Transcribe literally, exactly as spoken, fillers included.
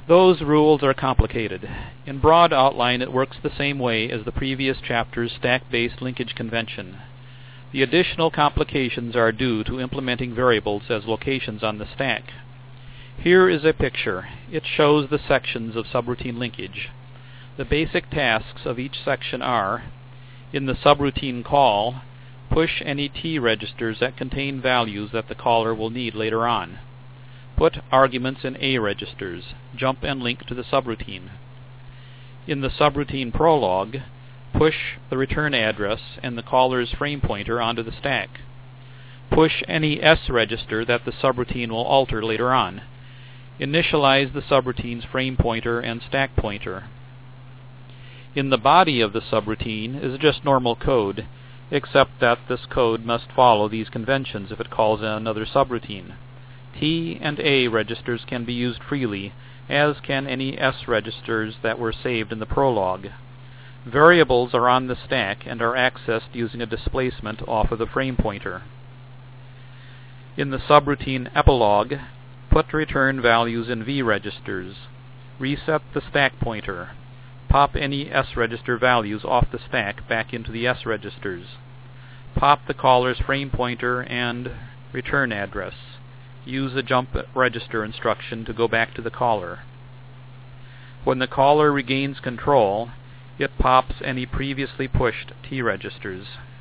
Those rules are complicated. In broad outline, it works the same way as the previous chapter's stack-based linkage convention. The additional complications are due to implementing variables as locations on the stack. Here is a picture. It shows the sections of subroutine linkage. The basic tasks of each section are: in the subroutine call, push any T registers that contain values that the caller will need later on. Put arguments in A registers. Jump and link to the subroutine. In the subroutine prologue, push the return address and the caller's frame pointer onto the stack. Push any S register that the subroutine will alter later on. Initialize the subroutine's frame pointer and stack pointer. In the body of the subroutine is just normal code, except that this code must follow these conventions if it calls in another subroutine. T and A registers can be used freely, as can any S registers that were saved in the prologue. Variables are on the stack and are accessed using a displacement off of the frame pointer. In the subroutine epilogue, put return values in V registers. Reset the stack pointer. Pop any S register values off the stack back into the S registers. Pop the caller's frame pointer and return address. Use a jump register instruction to go back to the caller. When the caller regains control, it pops any previously pushed T registers.